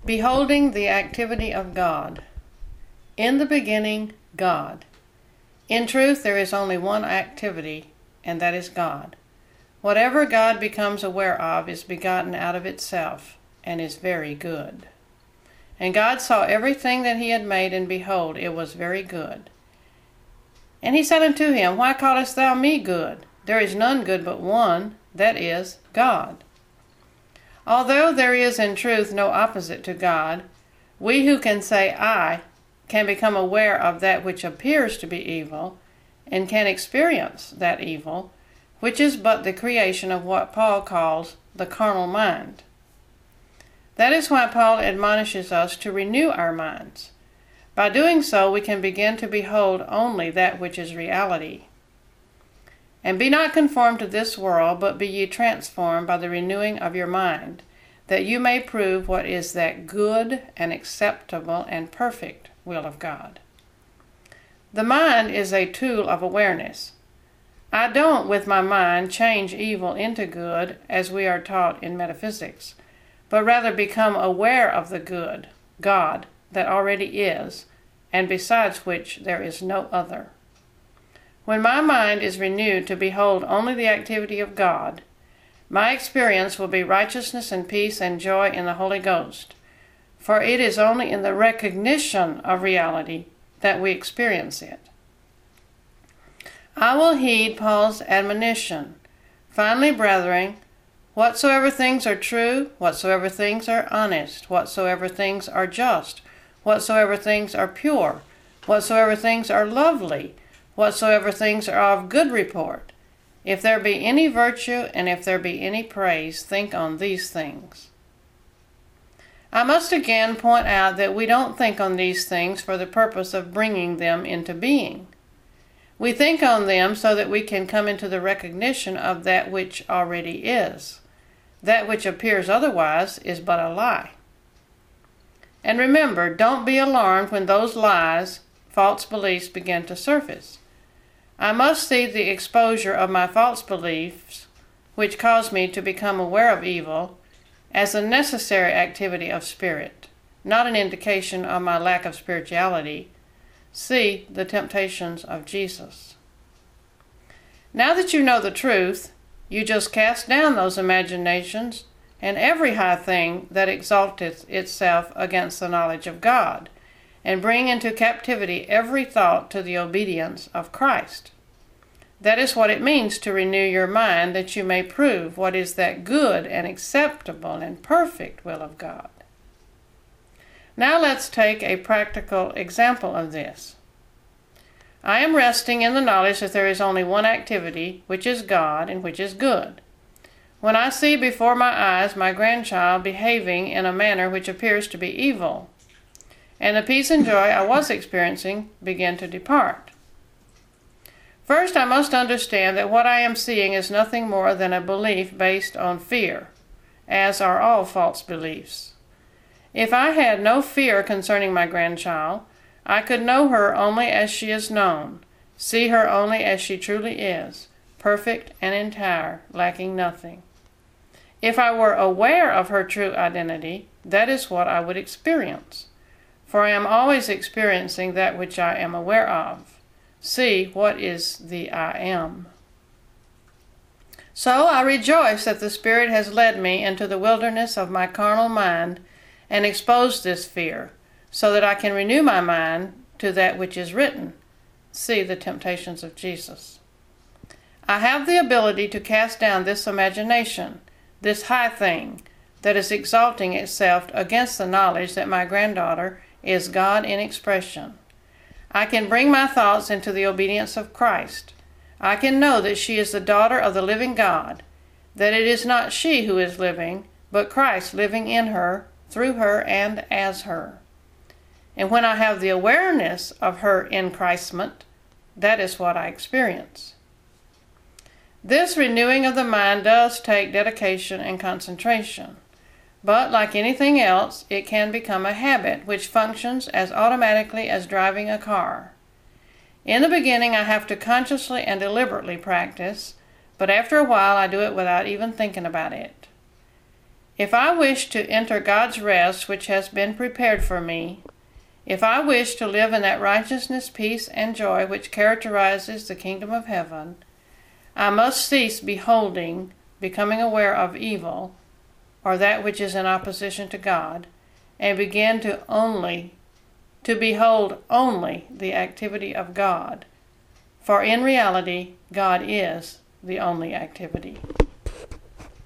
Beholding the activity of God. In the beginning, God. In truth, there is only one activity, and that is God. Whatever God becomes aware of is begotten out of itself, and is very good. And God saw everything that he had made, and behold, it was very good. And he said unto him, Why callest thou me good? There is none good but one, that is, God. Although there is in truth no opposite to God, we who can say I can become aware of that which appears to be evil, and can experience that evil, which is but the creation of what Paul calls the carnal mind. That is why Paul admonishes us to renew our minds. By doing so, we can begin to behold only that which is reality. And be not conformed to this world, but be ye transformed by the renewing of your mind, that you may prove what is that good and acceptable and perfect will of God. The mind is a tool of awareness. I don't, with my mind, change evil into good, as we are taught in metaphysics, but rather become aware of the good, God, that already is, and besides which there is no other. When my mind is renewed to behold only the activity of God, my experience will be righteousness and peace and joy in the Holy Ghost, for it is only in the recognition of reality that we experience it. I will heed Paul's admonition. Finally, brethren, whatsoever things are true, whatsoever things are honest, whatsoever things are just, whatsoever things are pure, whatsoever things are lovely, whatsoever things are of good report, if there be any virtue and if there be any praise, think on these things. I must again point out that we don't think on these things for the purpose of bringing them into being. We think on them so that we can come into the recognition of that which already is. That which appears otherwise is but a lie. And remember, don't be alarmed when those lies, false beliefs, begin to surface. I must see the exposure of my false beliefs, which cause me to become aware of evil, as a necessary activity of spirit, not an indication of my lack of spirituality. See the temptations of Jesus. Now that you know the truth, you just cast down those imaginations and every high thing that exalteth itself against the knowledge of God, and bring into captivity every thought to the obedience of Christ. That is what it means to renew your mind, that you may prove what is that good and acceptable and perfect will of God. Now let's take a practical example of this. I am resting in the knowledge that there is only one activity, which is God and which is good. When I see before my eyes my grandchild behaving in a manner which appears to be evil, and the peace and joy I was experiencing begin to depart. First, I must understand that what I am seeing is nothing more than a belief based on fear, as are all false beliefs. If I had no fear concerning my grandchild, I could know her only as she is known, see her only as she truly is, perfect and entire, lacking nothing. If I were aware of her true identity, that is what I would experience. For I am always experiencing that which I am aware of. See what is the I am. So I rejoice that the Spirit has led me into the wilderness of my carnal mind and exposed this fear, so that I can renew my mind to that which is written. See the temptations of Jesus. I have the ability to cast down this imagination, this high thing that is exalting itself against the knowledge that my granddaughter is God in expression. I can bring my thoughts into the obedience of Christ. I can know that she is the daughter of the living God, that it is not she who is living, but Christ living in her, through her, and as her. And when I have the awareness of her enchristment, that is what I experience. This renewing of the mind does take dedication and concentration. But like anything else, it can become a habit which functions as automatically as driving a car. In the beginning, I have to consciously and deliberately practice, but after a while I do it without even thinking about it. If I wish to enter God's rest which has been prepared for me, if I wish to live in that righteousness, peace, and joy which characterizes the kingdom of heaven, I must cease beholding, becoming aware of evil, or that which is in opposition to God, and begin to behold only the activity of God. For in reality, God is the only activity.